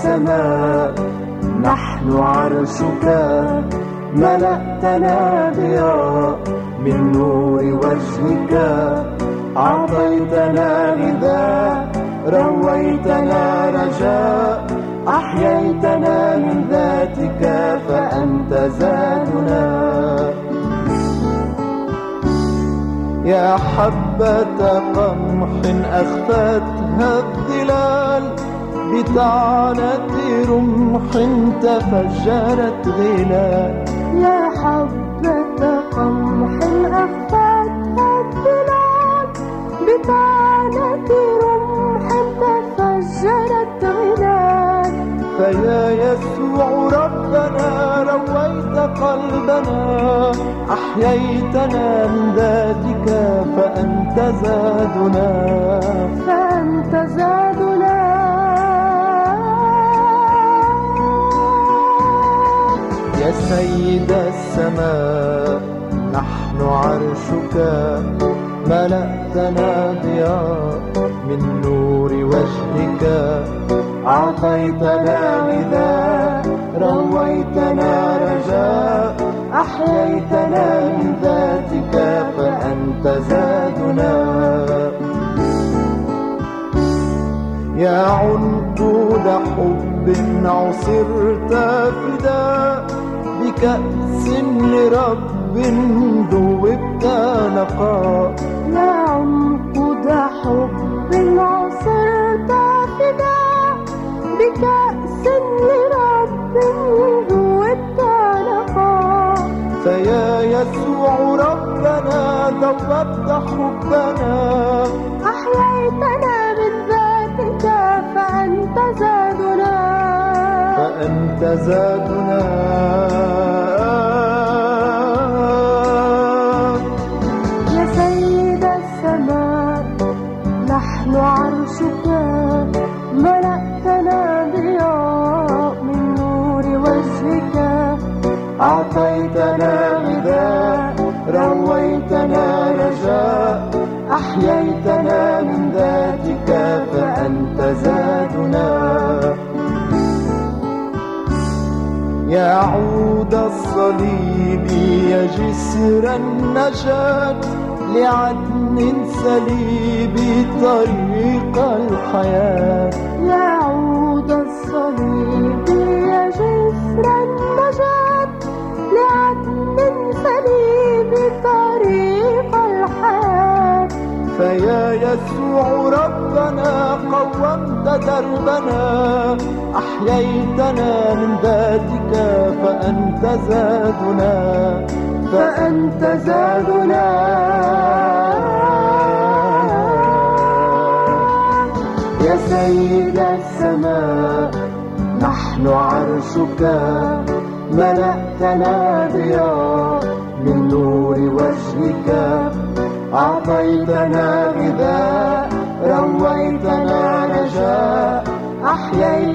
السماء نحن عرشك، ملأتنا ضياء من نور وجهك، أعطيتنا غذاء، رويتنا رجاء، أحييتنا من ذاتك فأنت زادنا. يا حبة قمح أخفتها الظلال، بطعنة رمح تفجرت غلال. يا حبة قمح أخفتها الظلال، بطعنة رمح تفجرت غلال. فيا يسوع ربنا رويت قلبنا، أحييتنا من ذاتك فأنت زادنا. فأنت زادنا. يا سيد السماء نحن عرشك، ملأتنا ضياء من نور وجهك، أعطيتنا غذاء، رويتنا رجاء، أحييتنا من ذاتك فأنت زادنا. يا عنقود حب عصرت فداء، بكأس لرب ذوبت نقاء. يا عنقود حب عصرت فداء، بكأس لرب ذوبت نقاء. فيا يسوع ربنا ذوبت حبنا، أحييتنا من ذاتك فأنت زادنا. فأنت زادنا. يا سيد السماء نحن عرشك، ملأتنا ضياء من نور وجهك، أعطيتنا غذاء، رويتنا رجاء، أحييتنا من ذاتك فأنت زادنا. يا عود الصليب يا جسر النجاة، لعدن سليب طريق الحياة. يا عود الصليب يا جسر النجاة، لعدن سليب طريق الحياة. فيا يسوع ربنا قومت دربنا، أحييتنا من ذاتك فأنت زادنا. فأنت زادنا. يا سيد السماء نحن عرشك، ملأتنا ضياء من نور وجهك، أعطيتنا غذاء، رويتنا رجاء، أحييتنا